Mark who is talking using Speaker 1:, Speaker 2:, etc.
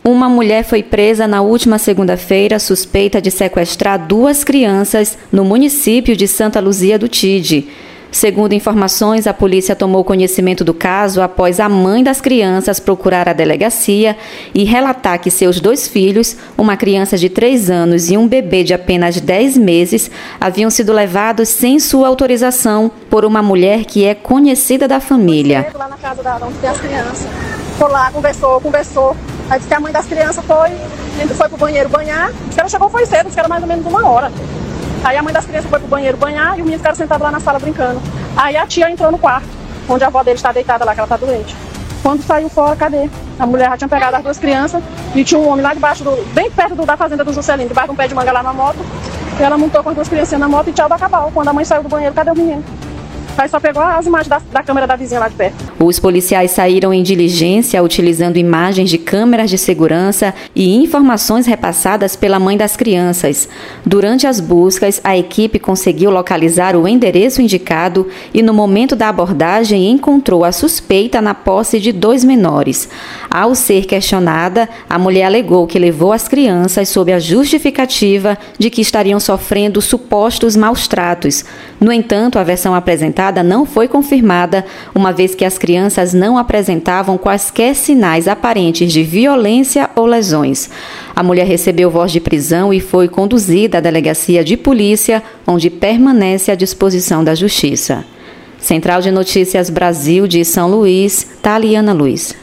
Speaker 1: Uma mulher foi presa na última segunda-feira suspeita de sequestrar 2 crianças no município de Santa Luzia do Tide. Segundo informações, a polícia tomou conhecimento do caso após a mãe das crianças procurar a delegacia e relatar que seus 2 filhos, uma criança de 3 anos e um bebê de apenas 10 meses, haviam sido levados sem sua autorização por uma mulher que é conhecida da família.
Speaker 2: Lá na casa onde tem as crianças. Foi lá, conversou. Aí disse que a mãe das crianças foi pro banheiro banhar. Disse que ela chegou foi cedo, disse que era mais ou menos 1 hora. Aí a mãe das crianças foi pro banheiro banhar e o menino ficaram sentado lá na sala brincando. Aí a tia entrou no quarto, onde a avó dele está deitada lá, que ela tá doente. Quando saiu fora, cadê? A mulher já tinha pegado as 2 crianças e tinha um homem lá debaixo, bem perto da fazenda do Juscelino, debaixo de um pé de manga lá na moto. E ela montou com as 2 crianças na moto e tchau do acabou. Quando a mãe saiu do banheiro, cadê o menino? Aí só pegou as imagens da câmera da vizinha lá de perto.
Speaker 1: Os policiais saíram em diligência utilizando imagens de câmeras de segurança e informações repassadas pela mãe das crianças. Durante as buscas, a equipe conseguiu localizar o endereço indicado e, no momento da abordagem, encontrou a suspeita na posse de 2 menores. Ao ser questionada, a mulher alegou que levou as crianças sob a justificativa de que estariam sofrendo supostos maus-tratos. No entanto, a versão apresentada não foi confirmada, uma vez que as crianças não apresentavam quaisquer sinais aparentes de violência ou lesões. A mulher recebeu voz de prisão e foi conduzida à delegacia de polícia, onde permanece à disposição da Justiça. Central de Notícias Brasil de São Luís, Taliana Luiz.